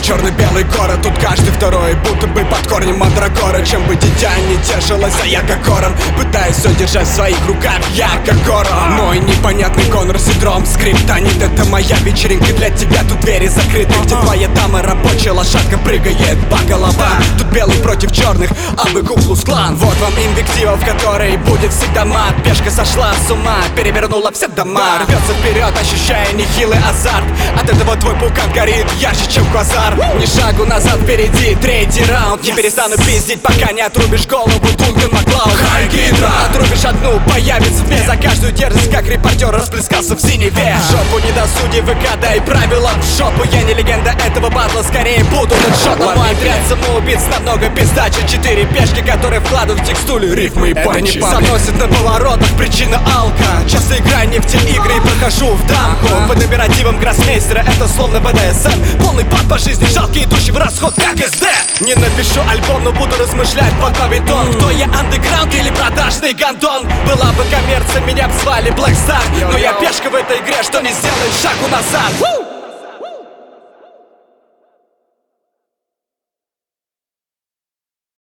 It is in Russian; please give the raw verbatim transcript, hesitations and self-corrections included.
черно-белый город. Тут каждый второй будто бы под корнем мандрагора. Чем бы дитя не тешилось, а я как Корон, пытаюсь все держать в своих руках, я как Корон. Мой непонятный Конор синдром, скриптонит. Это моя вечеринка, для тебя тут двери закрыты. Где твоя дама, рабочая лошадка прыгает по головам. Тут белый против черных, а вы Ку-Клукс-Клан. Вот вам инвектива, в которой будет всегда мат. Пешка сошла с ума, перевернула все дома. Рвется вперед, ощущая нехилый азарт. От этого твой пукан горит ярче, чем квазар. Ни шагу назад, впереди третий раунд. Не перестану пиздить, пока не отрубишь голову Дункан Маклауд. Хай Гидра! Отрубишь одну, появится две. За каждую дерзость, как репортер, расплескался в синеве. В жопу недосудей, ВК, дай правила в жопу. Я не легенда этого батла, скорее буду хедшотом. Мой отряд самоубийц намного пиздаче. Четыре пешки, которые вкладывают в текстулю рифмы и панчи. Заносит на поворотах, причина алка. Часто играю не в те игры и прохожу в дамку. Под императивом гроссмейстера это словно бэ дэ эс эм. Полный пад по жизни, жалкий, идущий в расход, как эс дэ. Не напишу альбом, но буду размышлять под бавитон. Кто я, андеграунд или продажный гандон? Была бы коммерция, меня б звали Black Star. Но я пешка в этой игре, что не сделает шагу назад.